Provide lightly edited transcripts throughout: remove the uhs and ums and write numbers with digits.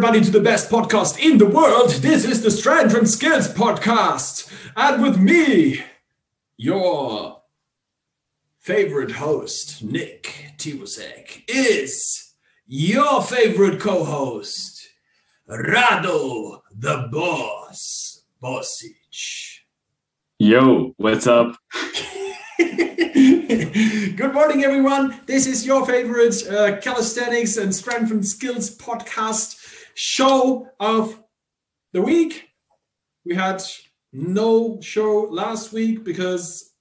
everybody to the best podcast in the world. This is the Strength and Skills Podcast. And with me, your favorite host, Nick Tibusek, is your favorite co-host, Rado the Boss Bosic. Yo, what's up? Good morning, everyone. This is your favorite calisthenics and strength and skills podcast show of the week. We had no show last week because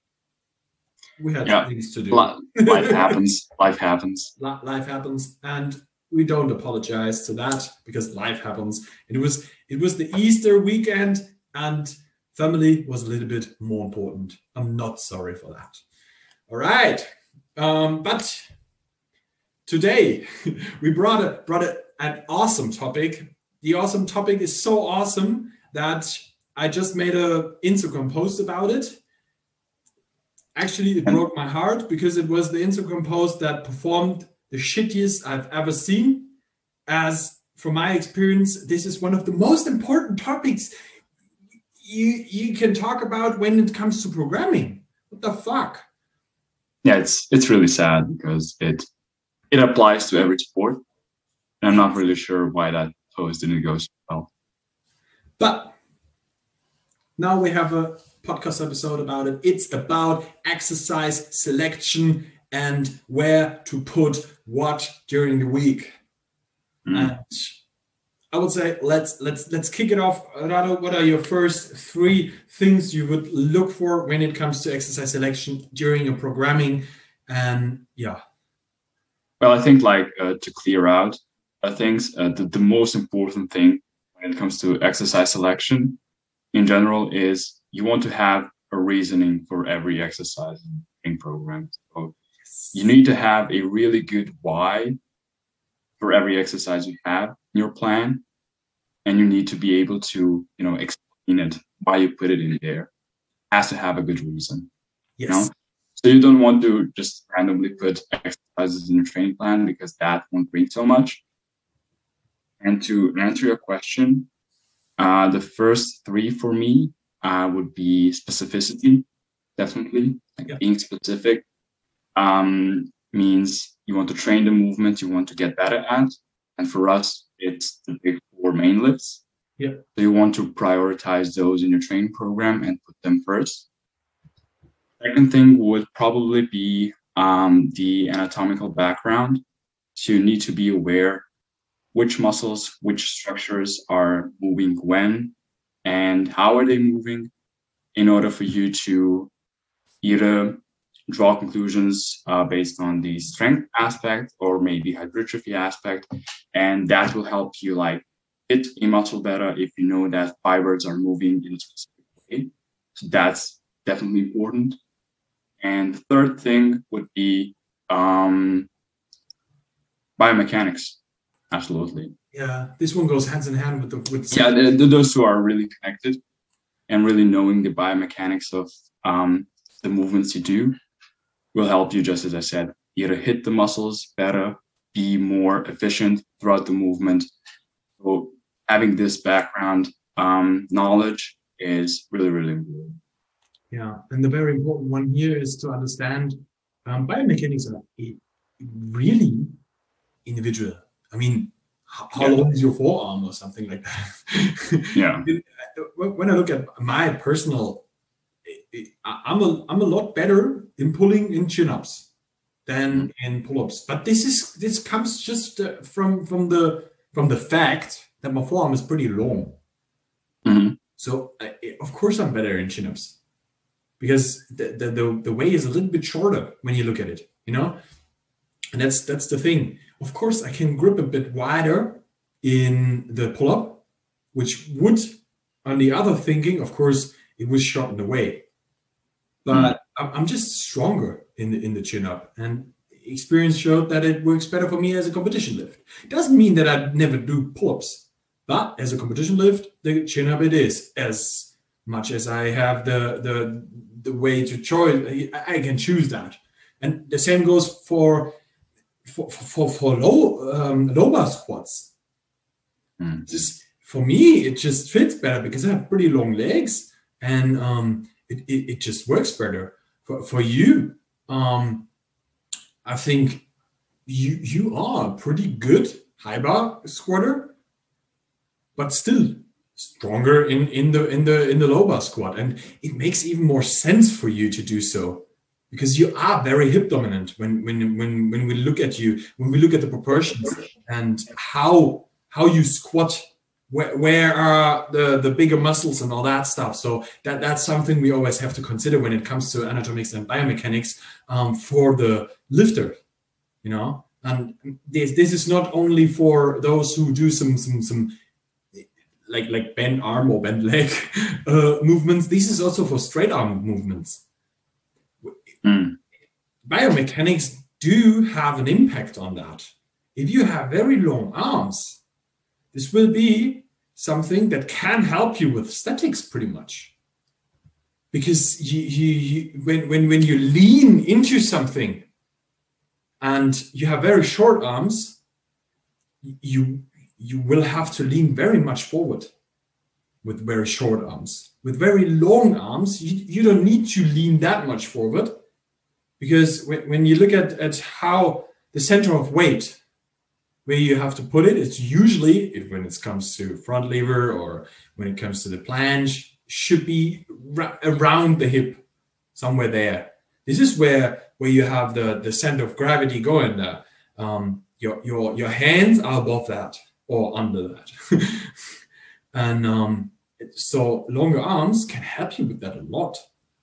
we had things to do. Life happens. Life happens. Life happens, and we don't apologize to that because life happens. It was the Easter weekend, and family was a little bit more important. I'm not sorry for that. All right, but today we brought an awesome topic. The awesome topic is so awesome that I just made an Instagram post about it. Actually, it broke my heart because it was the Instagram post that performed the shittiest I've ever seen. As from my experience, this is one of the most important topics you can talk about when it comes to programming. What the fuck? Yeah, it's really sad because it applies to every sport. And I'm not really sure why that post didn't go so well. But now we have a podcast episode about it. It's about exercise selection and where to put what during the week. And I would say let's kick it off. Rado, what are your first three things you would look for when it comes to exercise selection during your programming? And well, I think to clear out things, the most important thing when it comes to exercise selection in general is you want to have a reasoning for every exercise in program. So you need to have a really good why for every exercise you have in your plan. And you need to be able to, explain it, why you put it in there. It has to have a good reason. Yes. So you don't want to just randomly put exercises in your training plan because that won't bring so much. And to answer your question, the first three for me would be specificity, definitely. Being specific means you want to train the movement you want to get better at. And for us, it's the big four main lifts. Yeah. So you want to prioritize those in your training program and put them first. Second thing would probably be the anatomical background. So you need to be aware which muscles, which structures are moving when, and how are they moving in order for you to either draw conclusions based on the strength aspect or maybe hypertrophy aspect. And that will help you hit a muscle better if you know that fibers are moving in a specific way. So that's definitely important. And the third thing would be biomechanics. Absolutely. Yeah, this one goes hands in hand with those two are really connected, and really knowing the biomechanics of the movements you do will help you, just as I said, either hit the muscles better, be more efficient throughout the movement. So having this background knowledge is really, really important. Yeah, and the very important one here is to understand biomechanics are really individual. I mean, how long is your forearm or something like that? Yeah. When I look at my personal, I'm a lot better in pulling in chin-ups than in pull-ups. But this comes just from the fact that my forearm is pretty long. Mm-hmm. So of course I'm better in chin-ups because the way is a little bit shorter when you look at it, And that's the thing. Of course, I can grip a bit wider in the pull-up, which would, on the other thinking, of course, it was shortened away. But I'm just stronger in the chin-up. And experience showed that it works better for me as a competition lift. It doesn't mean that I never do pull-ups. But as a competition lift, the chin-up it is. As much as I have the way to choose, I can choose that. And the same goes for lower squats. Just for me, it just fits better because I have pretty long legs, and it just works better. For you, I think you are a pretty good high bar squatter, but still stronger in the low bar squat, and it makes even more sense for you to do so because you are very hip dominant when we look at you, when we look at the proportions and how you squat, where are the bigger muscles and all that stuff. So that's something we always have to consider when it comes to anatomics and biomechanics for the lifter, you know. And this is not only for those who do some like bent arm or bent leg movements. This is also for straight arm movements. Biomechanics do have an impact on that. If you have very long arms, this will be something that can help you with statics pretty much. Because when you lean into something and you have very short arms, you will have to lean very much forward with very short arms. With very long arms, you don't need to lean that much forward, because when you look at how the center of weight, where you have to put it, it's usually, when it comes to front lever or when it comes to the planche, should be around the hip, somewhere there. This is where you have the center of gravity going there. Your hands are above that or under that. And so longer arms can help you with that a lot.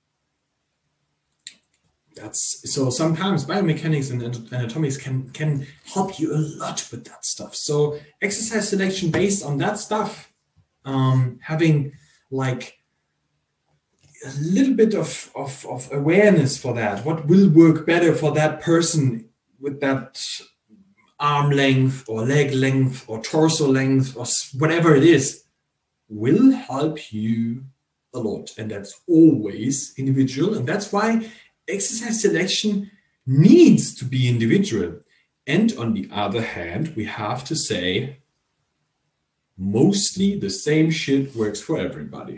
So sometimes biomechanics and anatomics can help you a lot with that stuff. So exercise selection based on that stuff, having like a little bit of awareness for that, what will work better for that person with that arm length or leg length or torso length or whatever it is, will help you a lot. And that's always individual. And that's why exercise selection needs to be individual. And on the other hand, we have to say, mostly the same shit works for everybody.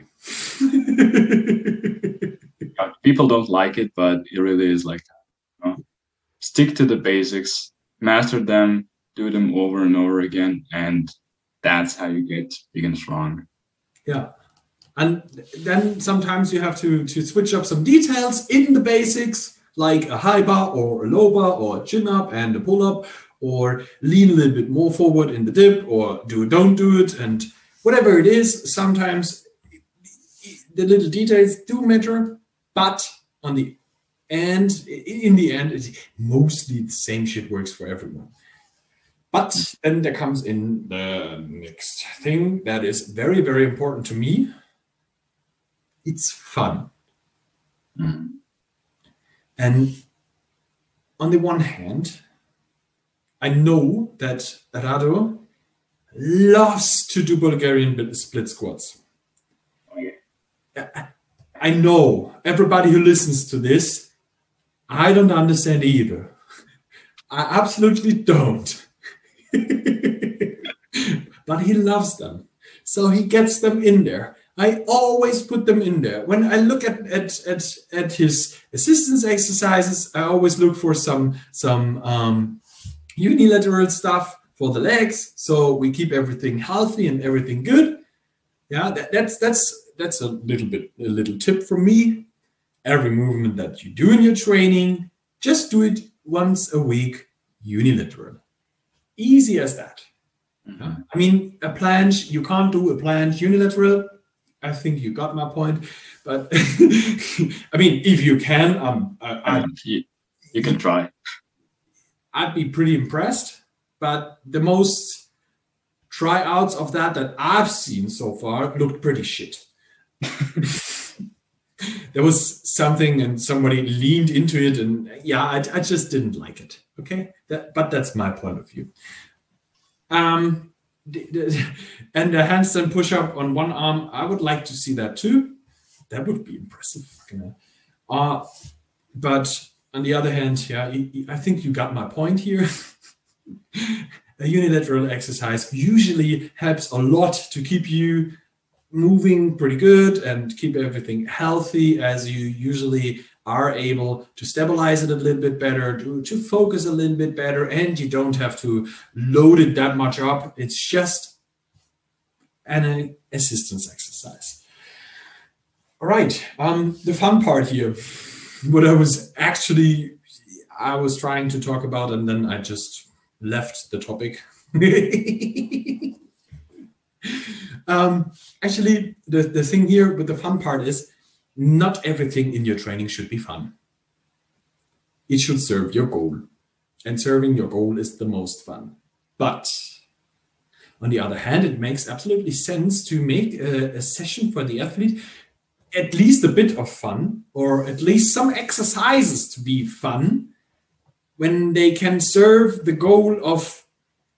People don't like it, but it really is like that. You know? Stick to the basics, master them, do them over and over again, and that's how you get big and strong. Yeah. And then sometimes you have to switch up some details in the basics, like a high bar or a low bar or a chin up and a pull up, or lean a little bit more forward in the dip, or don't do it, and whatever it is. Sometimes the little details do matter, but in the end, it's mostly the same shit works for everyone. But then there comes in the next thing that is very, very important to me. It's fun. And on the one hand, I know that Rado loves to do Bulgarian split squats. Oh, yeah. I know everybody who listens to this, I don't understand either. I absolutely don't. But he loves them. So he gets them in there. I always put them in there. When I look at his assistance exercises, I always look for some unilateral stuff for the legs, so we keep everything healthy and everything good. Yeah, that's a little tip from me. Every movement that you do in your training, just do it once a week, unilateral. Easy as that. Yeah? I mean, a planche, you can't do a planche unilateral. I think you got my point. But I mean, if you can, you can try. I'd be pretty impressed. But the most tryouts of that I've seen so far looked pretty shit. There was something and somebody leaned into it, and yeah, I just didn't like it. Okay, but that's my point of view. And the handstand push-up on one arm, I would like to see that too. That would be impressive. But on the other hand, yeah, I think you got my point here. a unilateral exercise usually helps a lot to keep you moving pretty good and keep everything healthy, as you usually are able to stabilize it a little bit better, to focus a little bit better, and you don't have to load it that much up. It's just an assistance exercise. All right, the fun part here, what I was trying to talk about, and then I just left the topic. Actually, the thing here with the fun part is not everything in your training should be fun. It should serve your goal, and serving your goal is the most fun. But on the other hand, it makes absolutely sense to make a session for the athlete at least a bit of fun, or at least some exercises to be fun, when they can serve the goal of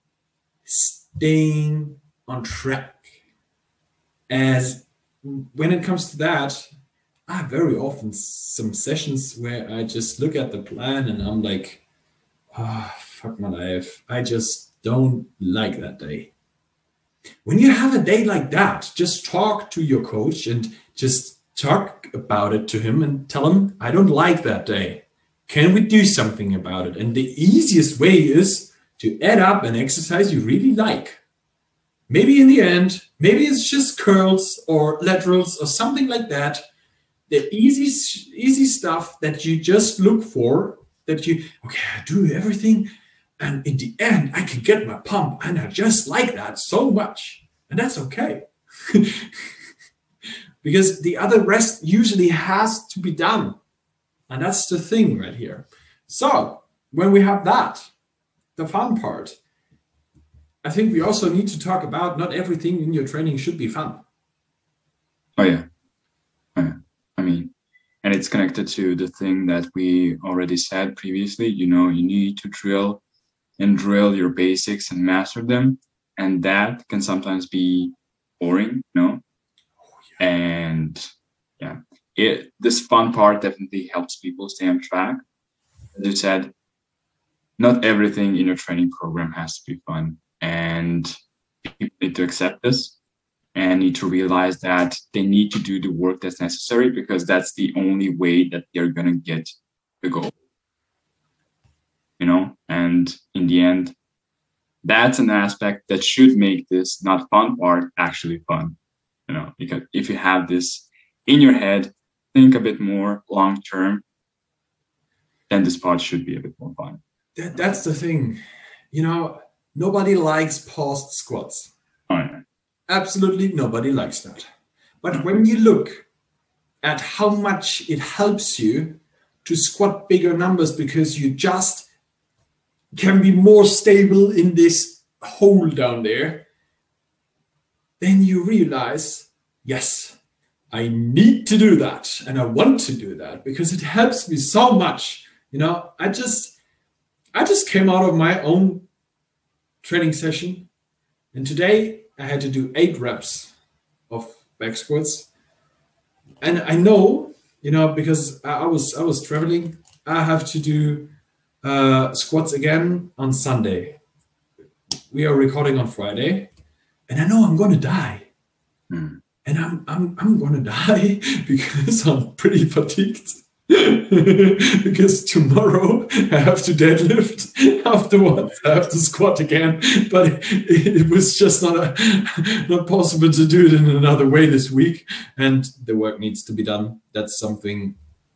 staying on track. As when it comes to that, I have very often some sessions where I just look at the plan and I'm like, fuck my life. I just don't like that day. When you have a day like that, just talk to your coach and just talk about it to him and tell him, I don't like that day. Can we do something about it? And the easiest way is to add up an exercise you really like. Maybe in the end, maybe it's just curls or laterals or something like that. The easy stuff that you just look for, that I do everything, and in the end, I can get my pump, and I just like that so much. And that's okay. Because the other rest usually has to be done. And that's the thing right here. So when we have that, the fun part, I think we also need to talk about not everything in your training should be fun. Oh, yeah. I mean, and it's connected to the thing that we already said previously. You need to drill your basics and master them. And that can sometimes be boring, And this fun part definitely helps people stay on track. As you said, not everything in your training program has to be fun, and people need to accept this and need to realize that they need to do the work that's necessary, because that's the only way that they're going to get the goal. And in the end, that's an aspect that should make this not fun part actually fun. Because if you have this in your head, think a bit more long term, then this part should be a bit more fun. That's the thing. Nobody likes paused squats. Oh, yeah. Absolutely nobody likes that. But when you look at how much it helps you to squat bigger numbers, because you just can be more stable in this hole down there, then you realize, yes, I need to do that, and I want to do that because it helps me so much. I just came out of my own training session, and today I had to do 8 reps of back squats. And I know, because I was traveling, I have to do squats again on Sunday. We are recording on Friday, and I know I'm going to die. And I'm going to die because I'm pretty fatigued. Because tomorrow I have to deadlift. Afterwards I have to squat again. But it was just not possible to do it in another way this week. And the work needs to be done. That's something.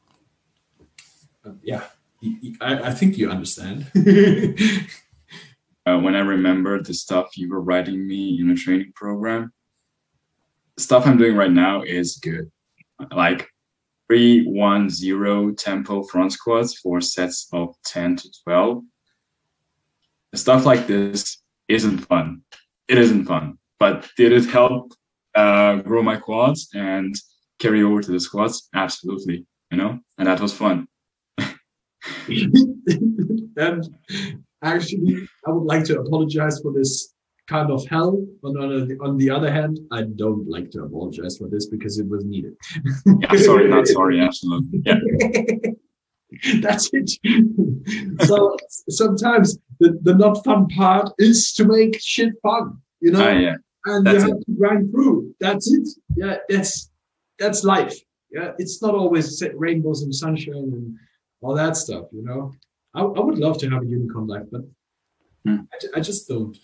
I think you understand. When I remember the stuff you were writing me in a training program, the stuff I'm doing right now is good. Like 3-1-0 tempo front squats for sets of 10 to 12. Stuff like this isn't fun. It isn't fun. But did it help grow my quads and carry over to the squats? Absolutely. And that was fun. And actually, I would like to apologize for this kind of hell. But on the other hand, I don't like to apologize for this because it was needed. Yeah, sorry, not sorry, absolutely. Yeah. That's it. So sometimes the not fun part is to make shit fun, Yeah, and you have to grind through. That's it. Yeah, that's life. Yeah, it's not always rainbows and sunshine and all that stuff. I would love to have a unicorn life, but I just don't.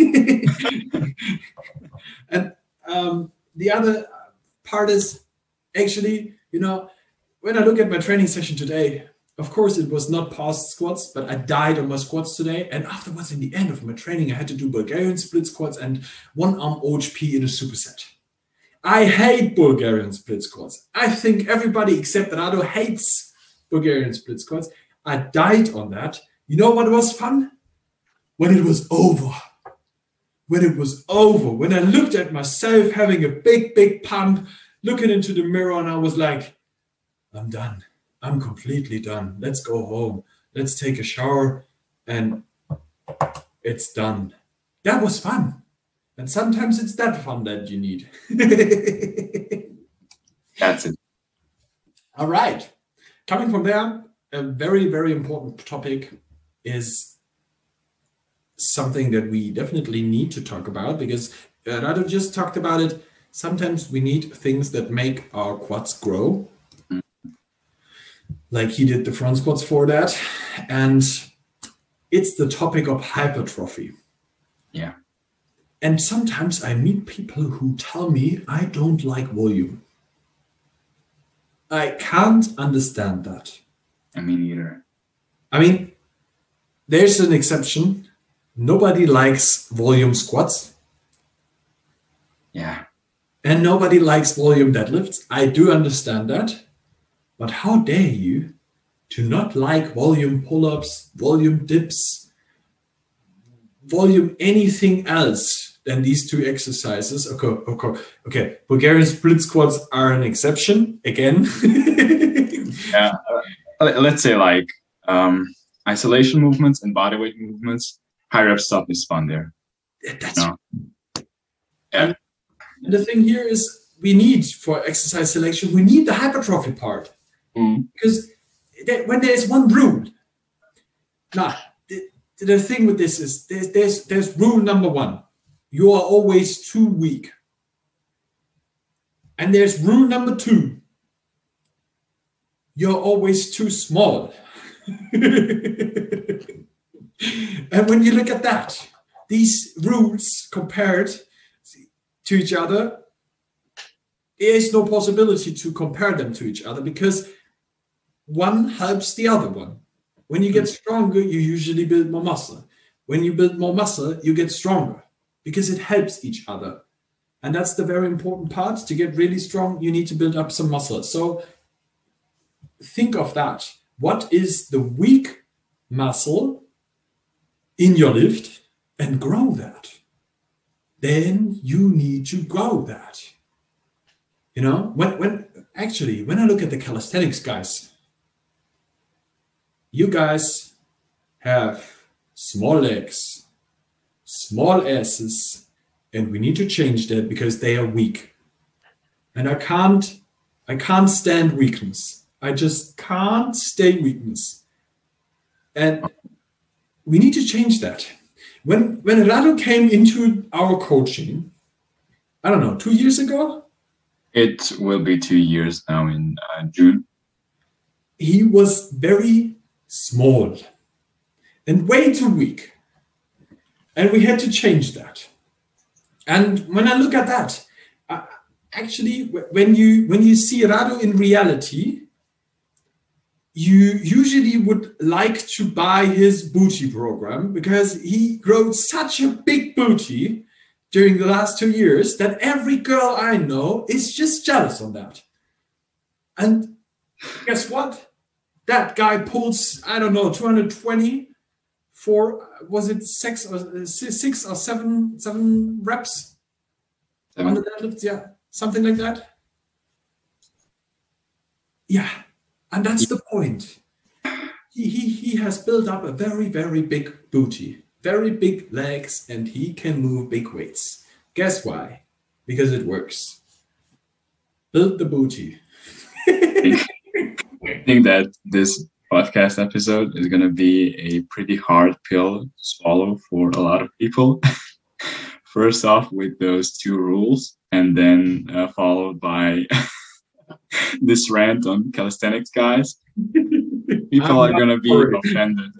And the other part is actually, when I look at my training session today, of course, it was not past squats, but I died on my squats today. And afterwards, in the end of my training, I had to do Bulgarian split squats and one arm OHP in a superset. I hate Bulgarian split squats. I think everybody except Rado hates Bulgarian split squats. I died on that. You know what was fun? When it was over. When it was over. When I looked at myself having a big, big pump, looking into the mirror, and I was like, I'm done. I'm completely done. Let's go home. Let's take a shower, and it's done. That was fun. And sometimes it's that fun that you need. That's it. All right. Coming from there, a very, very important topic is something that we definitely need to talk about, because Rado just talked about it. Sometimes we need things that make our quads grow. Like he did the front squats for that. And it's the topic of hypertrophy. Yeah. And sometimes I meet people who tell me I don't like volume. I can't understand that. I mean, neither. I mean, there's an exception. Nobody likes volume squats. Yeah. And nobody likes volume deadlifts. I do understand that. But how dare you to not like volume pull-ups, volume dips, volume anything else than these two exercises? Okay. Bulgarian split squats are an exception again. Yeah. Let's say like isolation movements and bodyweight movements. High rep stuff is fun there. That's and the thing here is we need for exercise selection, we need the hypertrophy part. Because when there's one rule, the thing with this is there's rule number one. You are always too weak. And there's rule number two. You're always too small. And when you look at that, these rules compared to each other, there is no possibility to compare them to each other because one helps the other one. When you get stronger, you usually build more muscle. When you build more muscle, you get stronger because it helps each other. And that's the very important part. To get really strong, you need to build up some muscle. So think of that. What is the weak muscle in your lift and grow that? Then you need to grow that. When I look at the calisthenics guys, you guys have small legs, small asses, and we need to change that because they are weak. And I can't stand weakness. I just can't stand weakness. And we need to change that. When Rado came into our coaching, I don't know, 2 years ago? It will be 2 years now in June. He was very small and way too weak. And we had to change that. And when I look at that, actually, when you see Rado in reality, you usually would like to buy his booty program because he grew such a big booty during the last 2 years that every girl I know is just jealous on that. And guess what? That guy pulls, I don't know, 220 for, was it 6 or 7 reps on the deadlifts? Yeah, something like that. Yeah, and that's the point. He has built up a very, very big booty, very big legs, and he can move big weights. Guess why? Because it works. Build the booty. I think that this podcast episode is going to be a pretty hard pill to swallow for a lot of people. First off, with those 2 rules, and then followed by this rant on calisthenics, guys. People are going to be offended.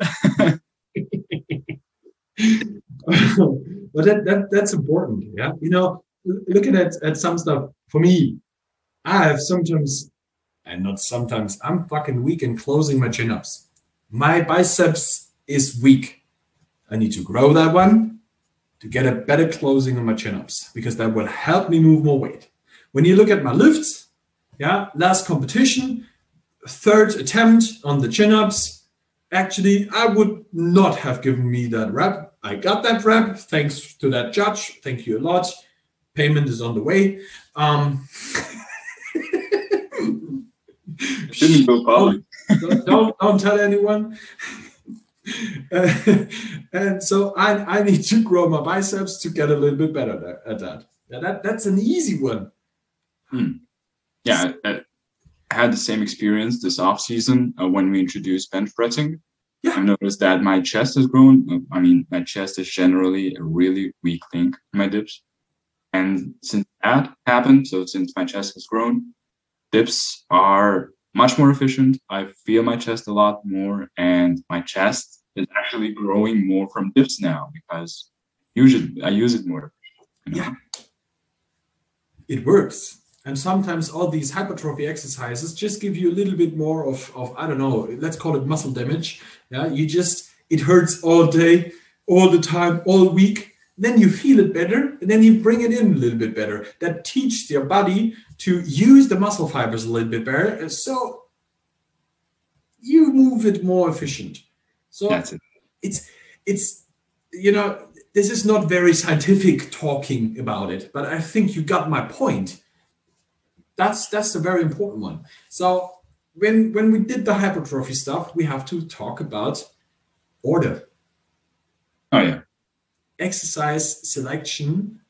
But that's important. Yeah. Looking at some stuff, for me, I have sometimes, and not sometimes, I'm fucking weak in closing my chin-ups. My biceps is weak. I need to grow that one to get a better closing on my chin-ups, because that will help me move more weight. When you look at my lifts, last competition, 3rd attempt on the chin-ups, actually, I would not have given me that rep. I got that rep, thanks to that judge. Thank you a lot. Payment is on the way. Didn't go public. Don't tell anyone. And so I need to grow my biceps to get a little bit better at that. That's an easy one. Yeah, I had the same experience this off season when we introduced bench pressing. Yeah. I've noticed that my chest has grown. I mean, my chest is generally a really weak link in my dips. And since that happened, so since my chest has grown, dips are much more efficient. I feel my chest a lot more, and my chest is actually growing more from dips now because I use it more. Yeah, it works. And sometimes all these hypertrophy exercises just give you a little bit more of I don't know, let's call it muscle damage. Yeah, it hurts all day, all the time, all week. Then you feel it better, and then you bring it in a little bit better. That teaches your body to use the muscle fibers a little bit better, and so you move it more efficient. So that's it. It's this is not very scientific talking about it, but I think you got my point. That's a very important one. So when we did the hypertrophy stuff, we have to talk about order. Oh yeah. Exercise selection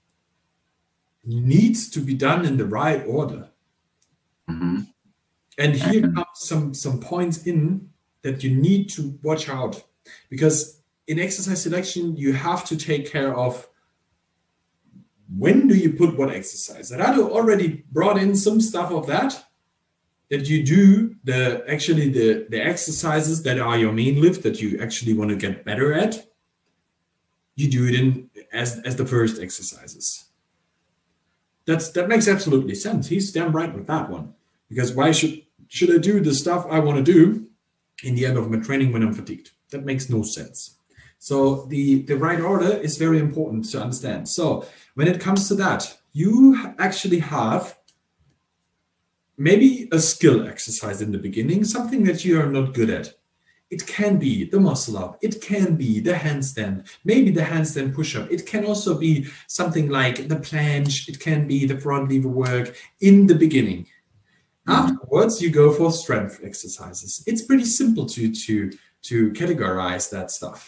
needs to be done in the right order. Mm-hmm. And here come some points in that you need to watch out, because in exercise selection, you have to take care of when do you put what exercise. Rado already brought in some stuff of that you do the exercises that are your main lift that you actually want to get better at. You do it as the first exercises. That makes absolutely sense. He's damn right with that one. Because why should I do the stuff I want to do in the end of my training when I'm fatigued? That makes no sense. So the right order is very important to understand. So when it comes to that, you actually have maybe a skill exercise in the beginning, something that you are not good at. It can be the muscle up. It can be the handstand, maybe the handstand push-up. It can also be something like the planche. It can be the front lever work in the beginning. Afterwards, you go for strength exercises. It's pretty simple to categorize that stuff.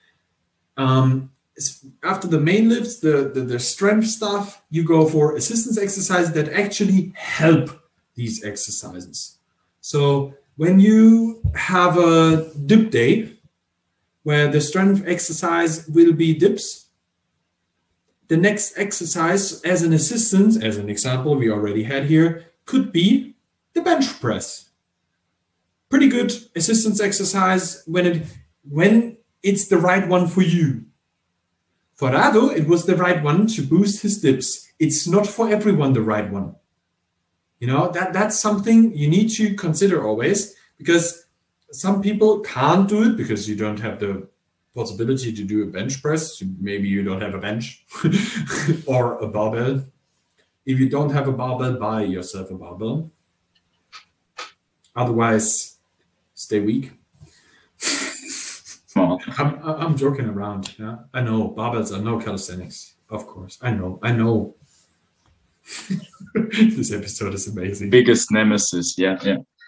After the main lifts, the strength stuff, you go for assistance exercises that actually help these exercises. So when you have a dip day where the strength exercise will be dips, the next exercise as an assistance, as an example we already had here, could be the bench press. Pretty good assistance exercise when it's the right one for you. For Rado, it was the right one to boost his dips. It's not for everyone the right one. You know, that's something you need to consider always, because some people can't do it because you don't have the possibility to do a bench press. Maybe you don't have a bench or a barbell. If you don't have a barbell, buy yourself a barbell. Otherwise, stay weak. Small. I'm joking around. Yeah, I know barbells are no calisthenics. Of course, I know. This episode is amazing. Biggest nemesis, yeah.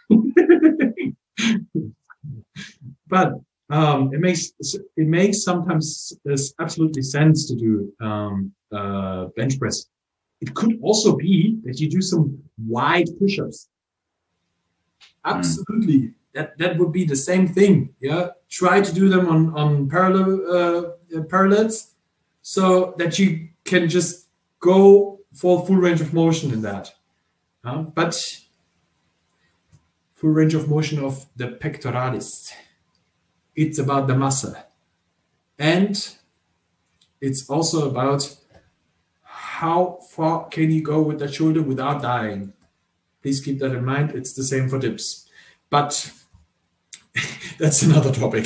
But it makes sometimes absolutely sense to do bench press. It could also be that you do some wide push-ups. Absolutely, that would be the same thing. Yeah, try to do them on parallels, so that you can just go for full range of motion in that. But full range of motion of the pectoralis. It's about the muscle, and it's also about how far can you go with the shoulder without dying. Please keep that in mind. It's the same for dips, but that's another topic.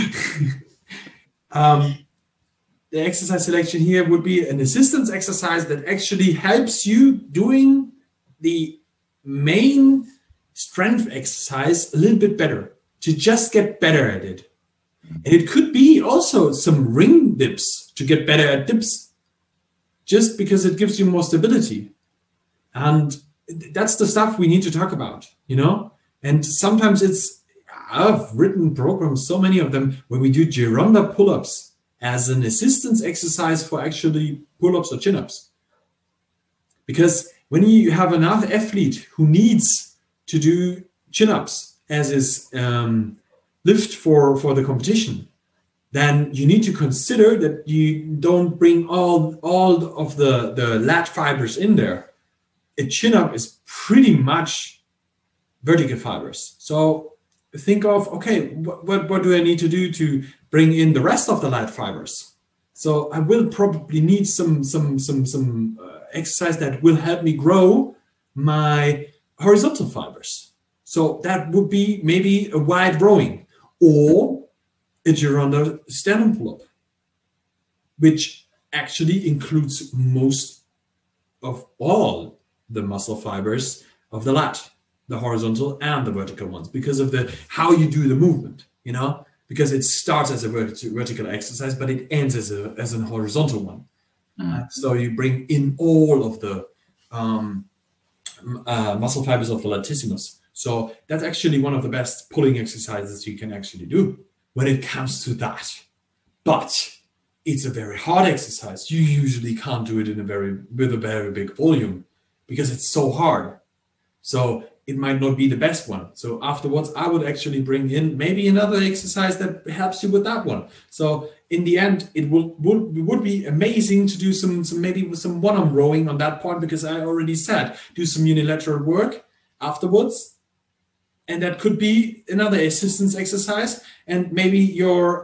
The exercise selection here would be an assistance exercise that actually helps you doing the main strength exercise a little bit better, to just get better at it. And it could be also some ring dips to get better at dips, just because it gives you more stability. And that's the stuff we need to talk about, you know? And sometimes I've written programs, so many of them, where we do Gironda pull-ups as an assistance exercise for actually pull-ups or chin-ups. Because when you have another athlete who needs to do chin-ups as his lift for the competition, then you need to consider that you don't bring all of the lat fibers in there. A chin-up is pretty much vertical fibers. So think of, okay, what do I need to do to bring in the rest of the lat fibers? So I will probably need some exercise that will help me grow my horizontal fibers. So that would be maybe a wide rowing or a Gironda sternum pull-up, which actually includes most of all the muscle fibers of the lat, the horizontal and the vertical ones, because of how you do the movement, you know, because it starts as a vertical exercise, but it ends as a horizontal one. So you bring in all of the muscle fibers of the latissimus. So that's actually one of the best pulling exercises you can actually do when it comes to that. But it's a very hard exercise. You usually can't do it with a very big volume because it's so hard. So it might not be the best one. So afterwards, I would actually bring in maybe another exercise that helps you with that one. So in the end, it would be amazing to do some maybe with some one-arm rowing on that point, because I already said, do some unilateral work afterwards. And that could be another assistance exercise. And maybe your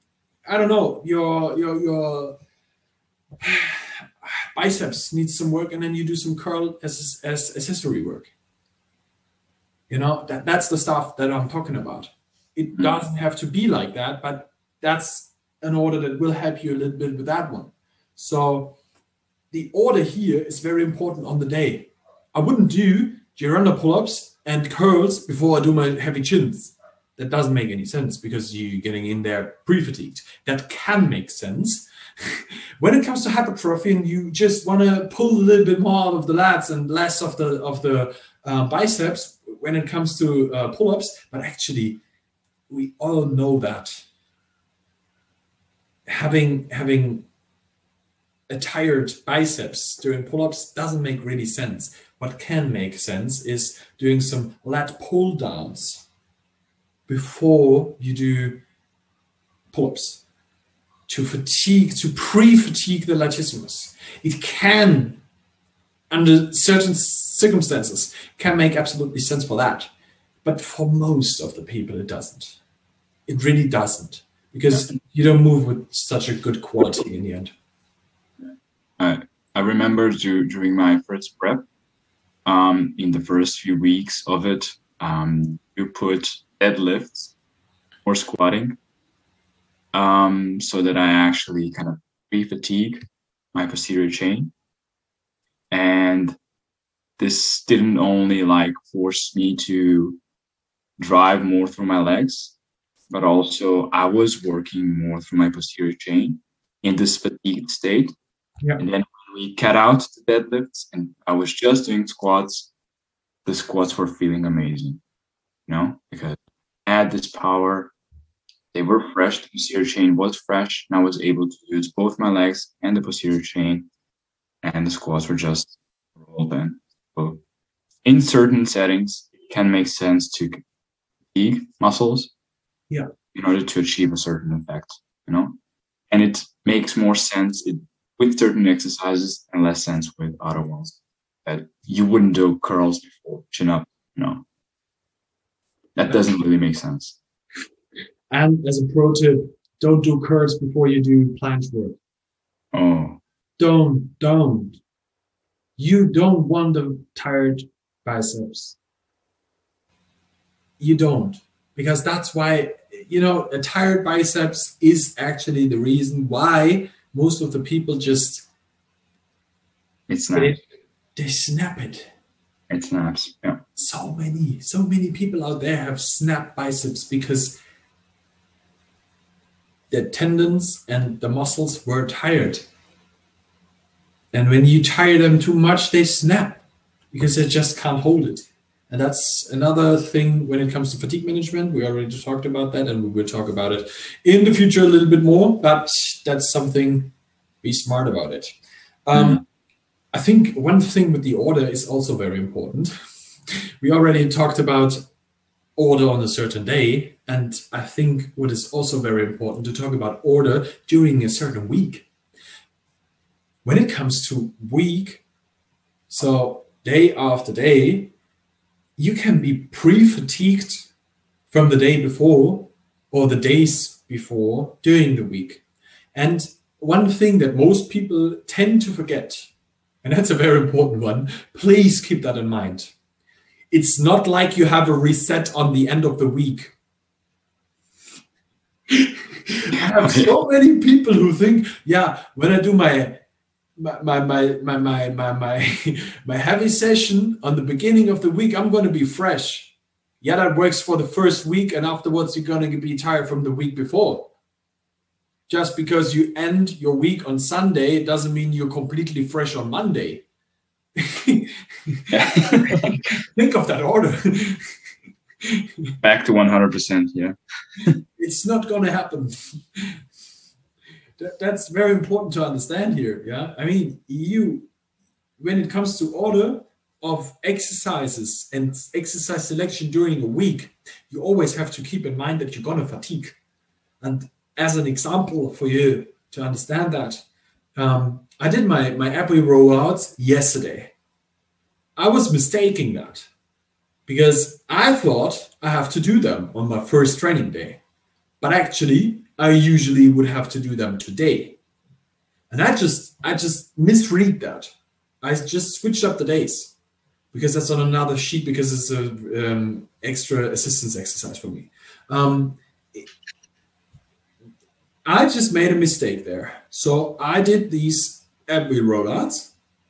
biceps needs some work, and then you do some curl as accessory work. You know, that's the stuff that I'm talking about. It doesn't have to be like that, but that's an order that will help you a little bit with that one. So the order here is very important on the day. I wouldn't do Gironda pull-ups and curls before I do my heavy chins. That doesn't make any sense, because you're getting in there pre-fatigued. That can make sense when it comes to hypertrophy and you just want to pull a little bit more out of the lats and less of the biceps when it comes to pull-ups. But actually, we all know that having a tired biceps during pull-ups doesn't make really sense. What can make sense is doing some lat pull downs before you do pull-ups to pre-fatigue the latissimus. It can, under certain circumstances, can make absolutely sense for that. But for most of the people, it doesn't. It really doesn't, because you don't move with such a good quality in the end. I remember during my first prep, in the first few weeks of it, you put deadlifts or squatting, so that I actually kind of pre-fatigue my posterior chain. And this didn't only like force me to drive more through my legs, but also I was working more through my posterior chain in this fatigued state. Yeah. And then when we cut out the deadlifts and I was just doing squats, the squats were feeling amazing, you know, because I had this power. They were fresh. The posterior chain was fresh, and I was able to use both my legs and the posterior chain, and the squats were just rolled in. So in certain settings, it can make sense to fatigue muscles Yeah. in order to achieve a certain effect, you know? And it makes more sense with certain exercises and less sense with other ones. That you wouldn't do curls before chin up, you know? That doesn't really make sense. And as a pro tip, don't do curls before you do planche work. Oh. Don't. You don't want the tired biceps. You don't. Because that's why, a tired biceps is actually the reason why most of the people just It snaps. They snap it. It snaps, yeah. So many people out there have snapped biceps because the tendons and the muscles were tired. And when you tire them too much, they snap because they just can't hold it. And that's another thing when it comes to fatigue management. We already talked about that, and we will talk about it in the future a little bit more, but that's something, be smart about it. I think one thing with the order is also very important. We already talked about order on a certain day, and I think what is also very important to talk about order during a certain week. When it comes to week, so day after day, you can be pre-fatigued from the day before or the days before during the week. And one thing that most people tend to forget, and that's a very important one, please keep that in mind. It's not like you have a reset on the end of the week. I have so many people who think, when I do my heavy session on the beginning of the week, I'm going to be fresh. Yeah, that works for the first week, and afterwards you're going to be tired from the week before. Just because you end your week on Sunday, it doesn't mean you're completely fresh on Monday. Think of that order. Back to 100%, yeah. It's not going to happen. That's very important to understand here. Yeah, I mean, when it comes to order of exercises and exercise selection during a week, you always have to keep in mind that you're going to fatigue. And as an example for you to understand that, I did my abri rollouts yesterday. I was mistaking that because I thought I have to do them on my first training day, but actually I usually would have to do them today. And I just misread that. I just switched up the days because that's on another sheet because it's a extra assistance exercise for me. I just made a mistake there. So I did these abri rollouts,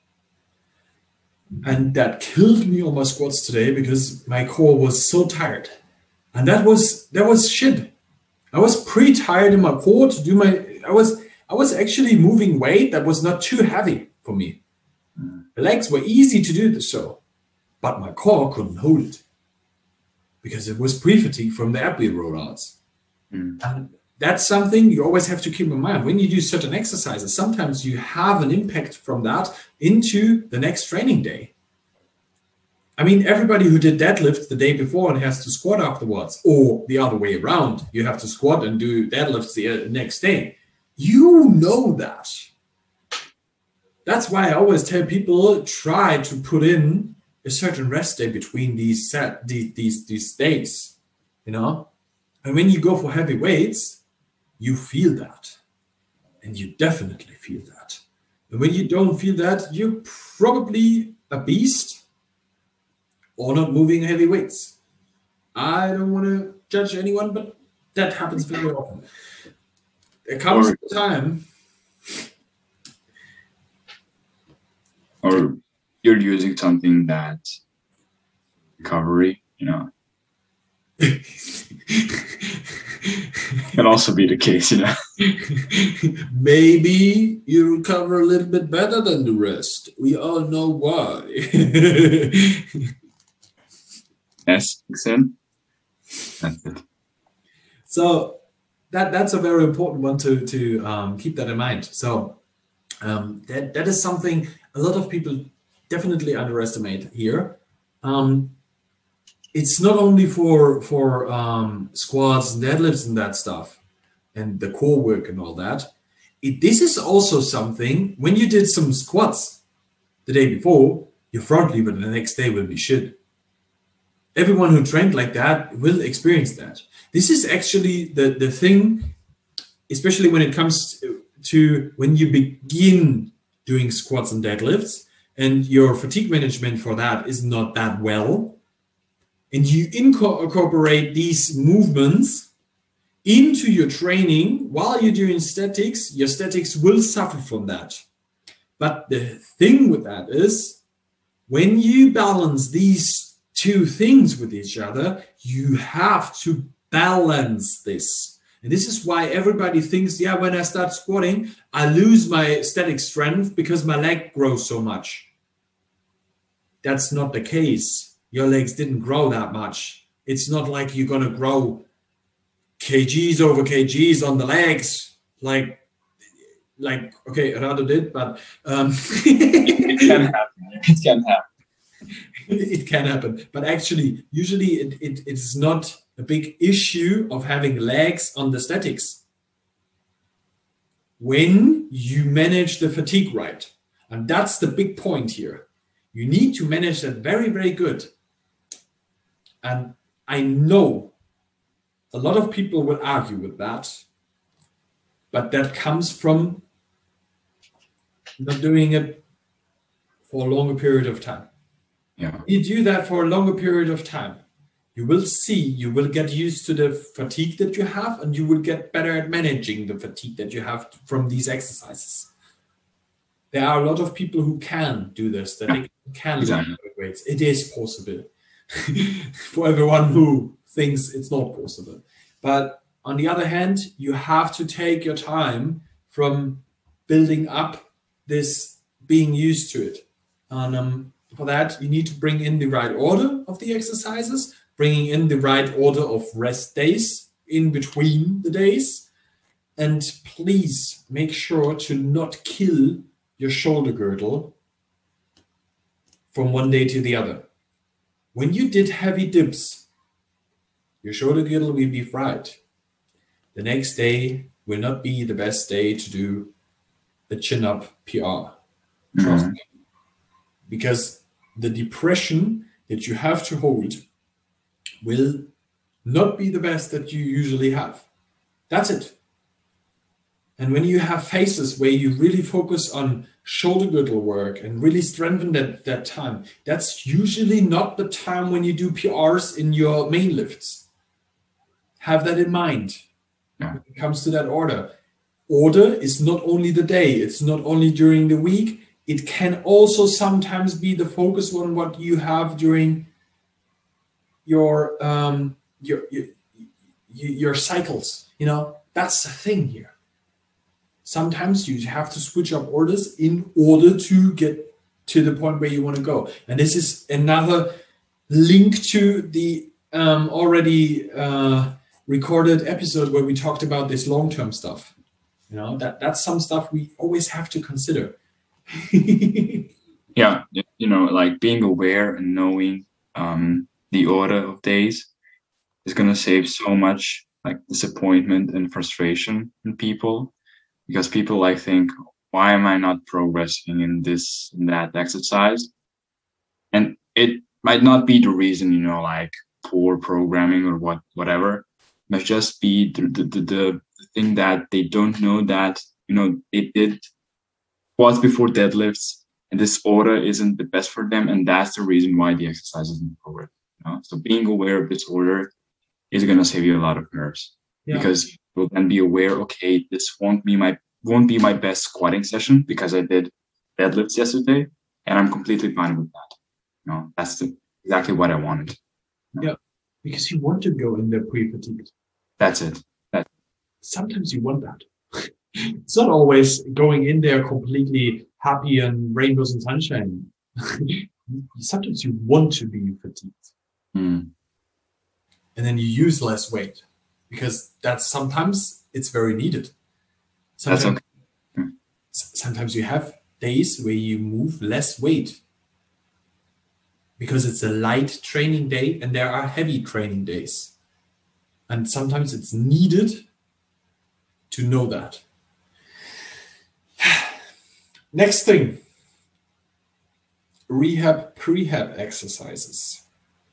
and that killed me on my squats today because my core was so tired. And that was shit. I was pretty tired in my core to do I was actually moving weight that was not too heavy for me. The legs were easy to do so, but my core couldn't hold it because it was pre-fatigue from the abri rollouts. And that's something you always have to keep in mind. When you do certain exercises, sometimes you have an impact from that into the next training day. I mean, everybody who did deadlifts the day before and has to squat afterwards, or the other way around, you have to squat and do deadlifts the next day. You know that. That's why I always tell people, try to put in a certain rest day between these days, And when you go for heavy weights, you feel that. And you definitely feel that. And when you don't feel that, you're probably a beast or not moving heavy weights. I don't want to judge anyone, but that happens very often. There comes a time. Or you're using something that recovery, Can also be the case, Maybe you recover a little bit better than the rest. We all know why. Yes, Xen. That's it. So that's a very important one to keep that in mind. So that is something a lot of people definitely underestimate here. it's not only for squats and deadlifts and that stuff and the core work and all that. This is also something when you did some squats the day before, your front lever the next day will be shit. Everyone who trained like that will experience that. This is actually the thing, especially when it comes to when you begin doing squats and deadlifts and your fatigue management for that is not that well. And you incorporate these movements into your training while you're doing statics, your statics will suffer from that. But the thing with that is, when you balance these two things with each other, you have to balance this. And this is why everybody thinks, yeah, when I start squatting, I lose my static strength because my leg grows so much. That's not the case. Your legs didn't grow that much. It's not like you're going to grow kgs over kgs on the legs. Like okay, Rado did, but it can happen. It can happen. It can happen. But actually, usually it's not a big issue of having legs on the statics when you manage the fatigue right. And that's the big point here. You need to manage that very, very good. And I know a lot of people will argue with that, but that comes from not doing it for a longer period of time. Yeah. You do that for a longer period of time, you will see, you will get used to the fatigue that you have, and you will get better at managing the fatigue that you have from these exercises. There are a lot of people who can do this, that they can lift weights. It is possible for everyone who thinks it's not possible. But on the other hand, you have to take your time from building up this being used to it. And for that, you need to bring in the right order of the exercises, bringing in the right order of rest days in between the days. And please make sure to not kill your shoulder girdle from one day to the other. When you did heavy dips, your shoulder girdle will be fried. The next day will not be the best day to do the chin-up PR. Trust me. Because the depression that you have to hold will not be the best that you usually have. That's it. And when you have phases where you really focus on shoulder girdle work and really strengthen that time, that's usually not the time when you do PRs in your main lifts. Have that in mind when it comes to that order. Order is not only the day, it's not only during the week, it can also sometimes be the focus on what you have during your cycles. You know, that's the thing here. Sometimes you have to switch up orders in order to get to the point where you want to go. And this is another link to the already recorded episode where we talked about this long-term stuff. You know, that's some stuff we always have to consider. Yeah, you know, like being aware and knowing the order of days is going to save so much like disappointment and frustration in people, because people like think, why am I not progressing in this and that exercise? And it might not be the reason, you know, like poor programming or whatever. It might just be the thing that they don't know that, you know, they did squats before deadlifts and this order isn't the best for them, and that's the reason why the exercise isn't progressing. You know? So being aware of this order is going to save you a lot of nerves, because you'll then be aware, okay, this won't be my best squatting session because I did deadlifts yesterday, and I'm completely fine with that. You know, that's exactly what I wanted. You know? Yeah, because you want to go in there pre-fatigued. That's it. Sometimes you want that. It's not always going in there completely happy and rainbows and sunshine. Sometimes you want to be fatigued. And then you use less weight, because sometimes it's very needed. Sometimes you have days where you move less weight. because it's a light training day and there are heavy training days. And sometimes it's needed to know that. Next thing, rehab, prehab exercises.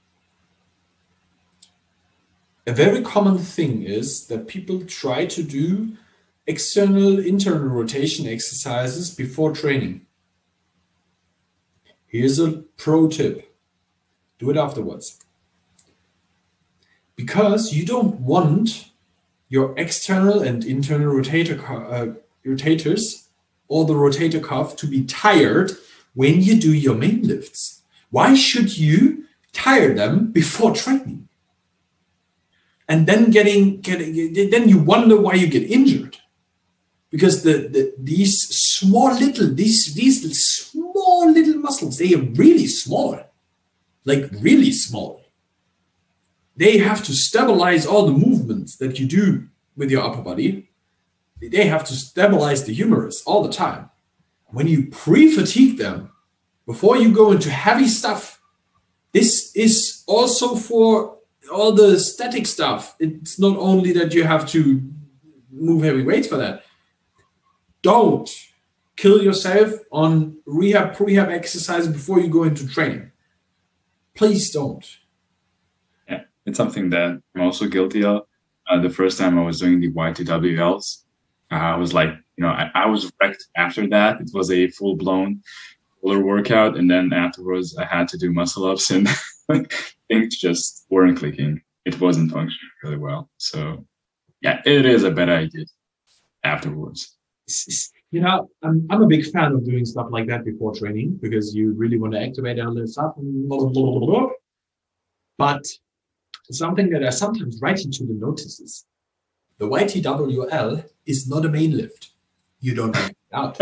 A very common thing is that people try to do external, internal rotation exercises before training. Here's a pro tip. Do it afterwards. Because you don't want your external and internal rotators or the rotator cuff to be tired when you do your main lifts. Why should you tire them before training? And then then you wonder why you get injured. Because these small little muscles, they are really small. Like really small. They have to stabilize all the movements that you do with your upper body. They have to stabilize the humerus all the time. When you pre-fatigue them, before you go into heavy stuff, this is also for all the static stuff. It's not only that you have to move heavy weights for that. Don't kill yourself on rehab, prehab exercise before you go into training. Please don't. Yeah, it's something that I'm also guilty of. The first time I was doing the YTWLs, I was like, I was wrecked after that. It was a full-blown fuller workout. And then afterwards, I had to do muscle-ups and things just weren't clicking. It wasn't functioning really well. So, yeah, it is a bad idea afterwards. I'm a big fan of doing stuff like that before training because you really want to activate all this stuff. But something that I sometimes write into the notices, the YTWL is not a main lift. You don't make it out.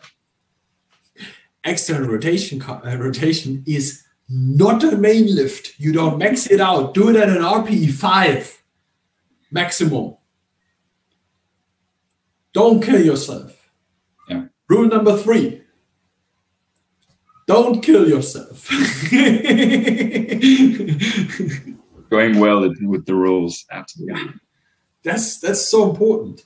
External rotation is not a main lift. You don't max it out. Do it at an RPE 5 maximum. Don't kill yourself. Yeah. Rule number 3. Don't kill yourself. Going well with the rules, absolutely. Yeah. That's so important.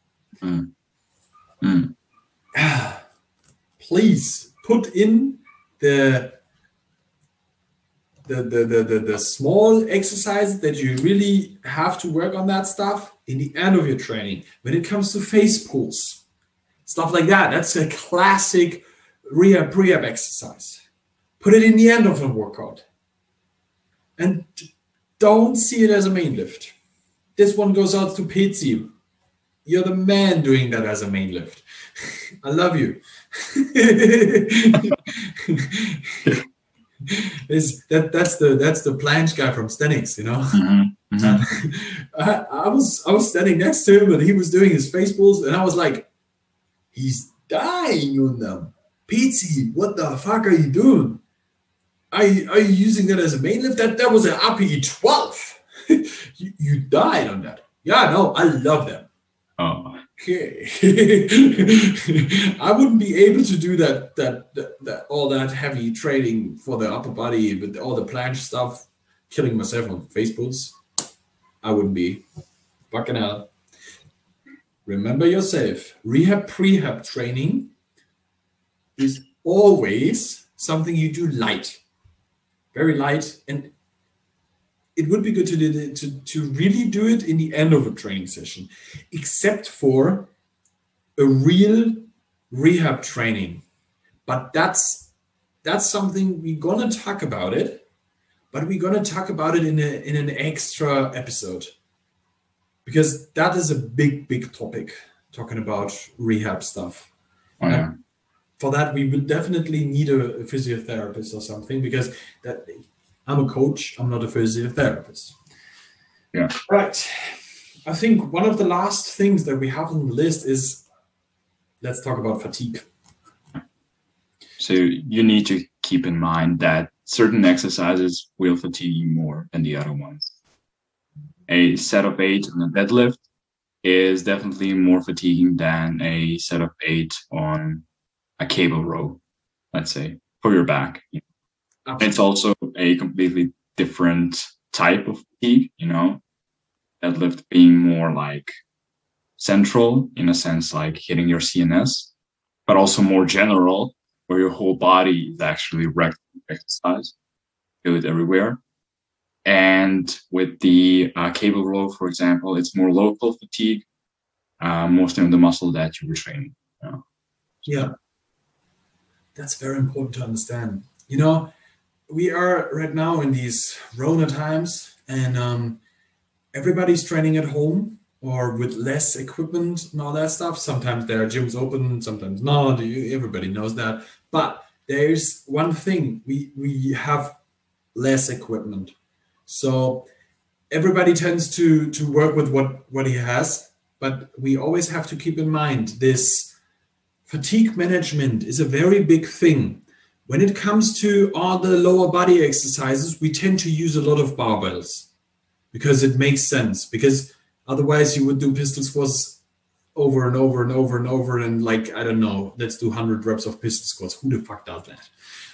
Please put in the small exercise that you really have to work on that stuff in the end of your training. When it comes to face pulls, stuff like that, that's a classic rehab prehab exercise. Put it in the end of a workout. And don't see it as a main lift. This one goes out to Pizzi. You're the man doing that as a main lift. I love you. That's the planche guy from Stenix, Mm-hmm. Mm-hmm. I was standing next to him and he was doing his face pulls and I was like, he's dying on them. Pizzi, what the fuck are you doing? Are you using that as a main lift? That was an RPE 12. You died on that. Yeah, no, I love them. Oh. Okay. I wouldn't be able to do that all that heavy training for the upper body with all the planche stuff, killing myself on face pulls. I wouldn't be. Fucking hell. Remember yourself. Rehab prehab training is always something you do light. Very light, and it would be good to really do it in the end of a training session, except for a real rehab training. But that's something we're gonna talk about it, but we're gonna talk about it in an extra episode because that is a big topic, talking about rehab stuff. Oh, yeah. For that, we will definitely need a physiotherapist or something because I'm a coach. I'm not a physiotherapist. Yeah. Right. I think one of the last things that we have on the list is let's talk about fatigue. So you need to keep in mind that certain exercises will fatigue you more than the other ones. A set of 8 on a deadlift is definitely more fatiguing than a set of 8 on a cable row, let's say, for your back. It's also a completely different type of fatigue, deadlift being more like central in a sense, like hitting your CNS, but also more general, where your whole body is actually wrecked with exercise, feel it everywhere. And with the cable row, for example, it's more local fatigue, mostly on the muscle that you were training. Yeah, that's very important to understand. We are right now in these Rona times, and everybody's training at home or with less equipment and all that stuff. Sometimes there are gyms open, sometimes not. Everybody knows that. But there's one thing: we have less equipment, so everybody tends to work with what he has. But we always have to keep in mind this fatigue management is a very big thing. When it comes to all the lower body exercises, we tend to use a lot of barbells because it makes sense. Because otherwise, you would do pistol squats over and over and over and over, and like, I don't know, let's do 100 reps of pistol squats. Who the fuck does that?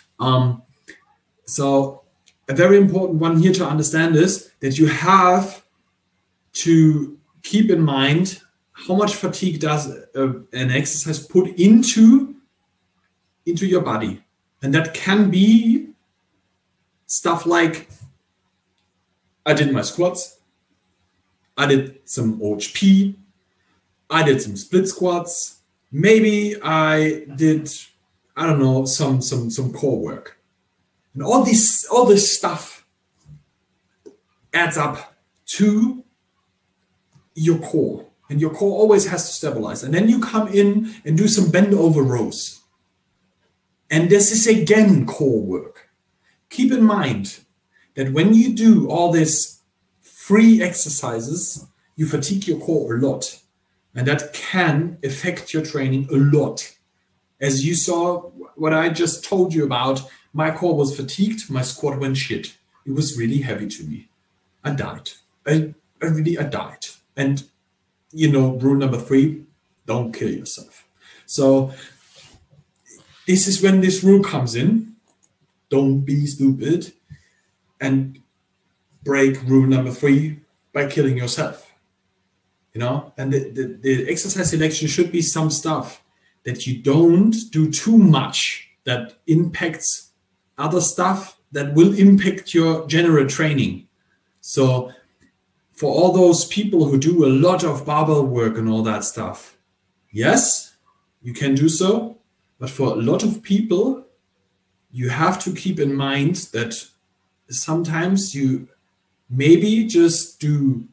So a very important one here to understand is that you have to keep in mind how much fatigue does an exercise put into your body. And that can be stuff like, I did my squats, I did some OHP, I did some split squats, maybe I did, I don't know, some core work. And all this stuff adds up to your core. And your core always has to stabilize. And then you come in and do some bend over rows. And this is again core work. Keep in mind that when you do all these free exercises, you fatigue your core a lot. And that can affect your training a lot. As you saw what I just told you about, my core was fatigued, my squat went shit. It was really heavy to me. I died. I died. And rule number 3, don't kill yourself. So this is when this rule comes in. Don't be stupid and break rule number 3 by killing yourself. And the exercise selection should be some stuff that you don't do too much that impacts other stuff that will impact your general training. So for all those people who do a lot of barbell work and all that stuff, yes, you can do so. But for a lot of people, you have to keep in mind that sometimes you maybe just do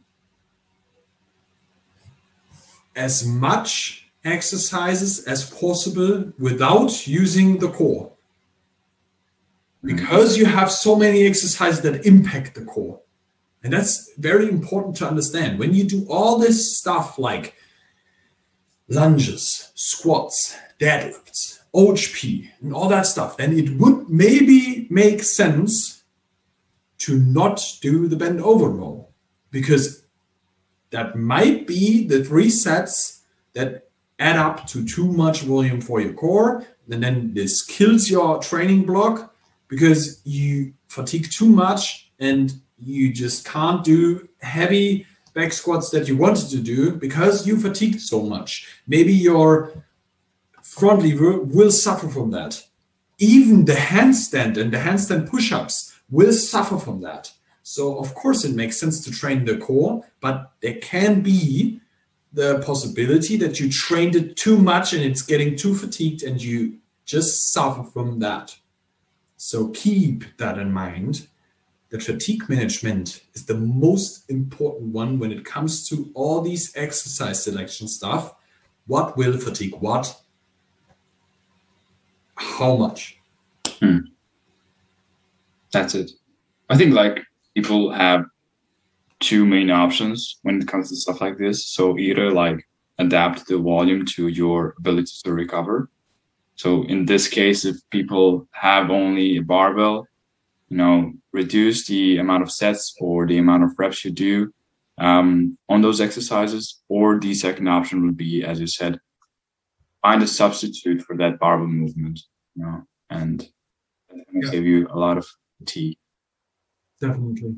as much exercises as possible without using the core. Because you have so many exercises that impact the core. And that's very important to understand. When you do all this stuff like lunges, squats, deadlifts, OHP, and all that stuff, then it would maybe make sense to not do the bend over row, because that might be the 3 sets that add up to too much volume for your core. And then this kills your training block because you fatigue too much and you just can't do heavy back squats that you wanted to do because you fatigued so much. Maybe your front lever will suffer from that. Even the handstand and the handstand push-ups will suffer from that. So of course it makes sense to train the core, but there can be the possibility that you trained it too much and it's getting too fatigued and you just suffer from that. So keep that in mind. That fatigue management is the most important one when it comes to all these exercise selection stuff. What will fatigue what? How much? That's it. I think people have 2 main options when it comes to stuff like this. So either adapt the volume to your ability to recover. So in this case, if people have only a barbell, reduce the amount of sets or the amount of reps you do on those exercises. Or the second option would be, as you said, find a substitute for that barbell movement, and That's going to save you a lot of fatigue. Definitely.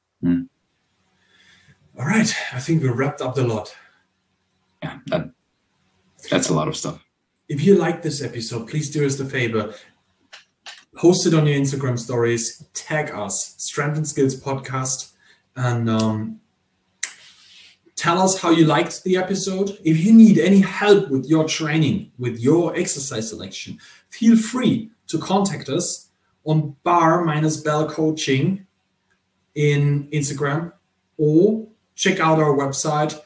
All right. I think we wrapped up the lot. Yeah, that's a lot of stuff. If you like this episode, please do us the favor. Post it on your Instagram stories. Tag us, Strength and Skills Podcast, and tell us how you liked the episode. If you need any help with your training, with your exercise selection, feel free to contact us on bar-bell coaching in Instagram, or check out our website,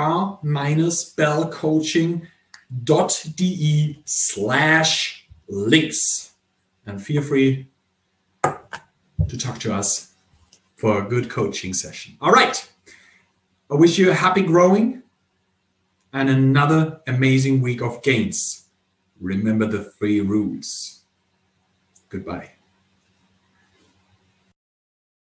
bar-bellcoaching.de/links. And feel free to talk to us for a good coaching session. All right. I wish you a happy growing and another amazing week of gains. Remember the 3 rules. Goodbye.